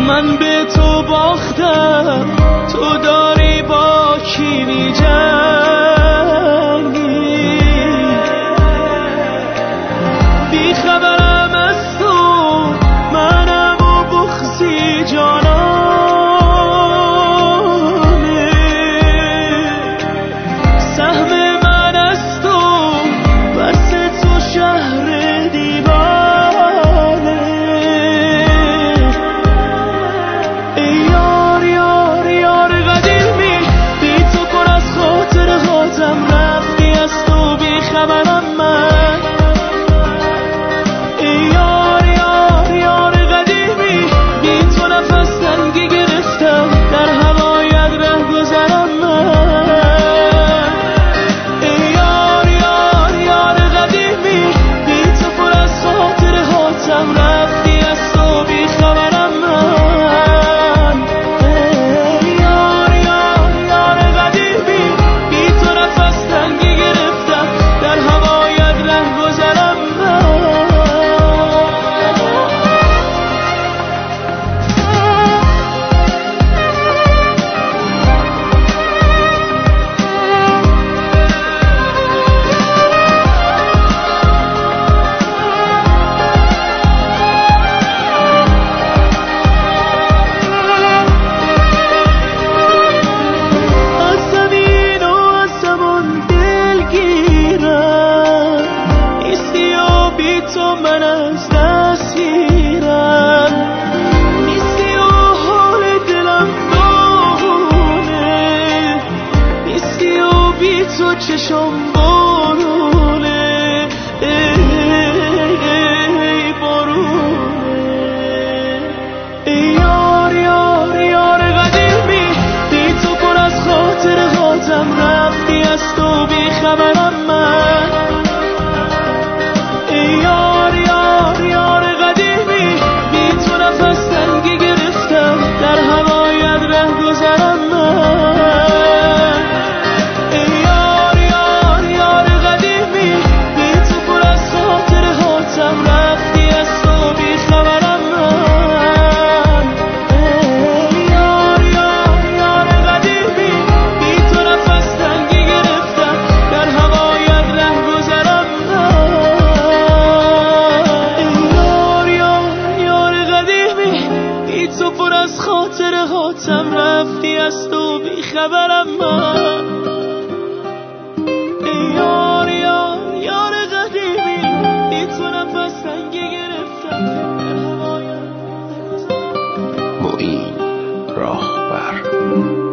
من به تو باختم، تو داری با کی می‌جنگی؟ بی خبرم از تو، منم و بغضی جانانه. سهم من از تو، بس تو شهر دیوانه. ای یار یار یار قدیمی، بی تو پر از خاطر هاتم، رفتی از تو بی خبرم من. ای یار یار یار قدیمی، بی تو نفس تنگی گرفتم، در هوایت ره گذرم من. ای یار یار یار قدیمی، بی تو پر از خاطر هاتم، رفتی از تو بی خبرم من. ای یار یار یار قدیمی، بی تو نفس تنگی گرفتم، در هوایت ره گذرم من. از زمین و از زمان دلگیرم، نیستی و بی تو من از دست میرم. نیستی و حال دلم داغونه، نیستی و بی تو چشم بارونه. ای بارونه. ای یار یار یار قدیمی، بی تو پر از خاطر هاتم، رفتی از تو بی خبرم من. ای یار یار یار قدیمی، بی تو نفس تنگی گرفتم، در هوایت ره گذرم من. ای یار یار یار قدیمی، بی تو پر از خاطر هاتم، رفتی از تو بی خبرم من. ای یار یار یار قدیمی، بی تو نفس تنگی گرفتم، در هوایت ره گذرم من. ای یار یار یار قدیمی، بی تو پر از خاطر هاتم، رفتی از تو بی خبرم من. ای یار یار یار قدیمی، بی تو نفس تنگی گرفتم، در هوایت ره گذرم. معین راهبر.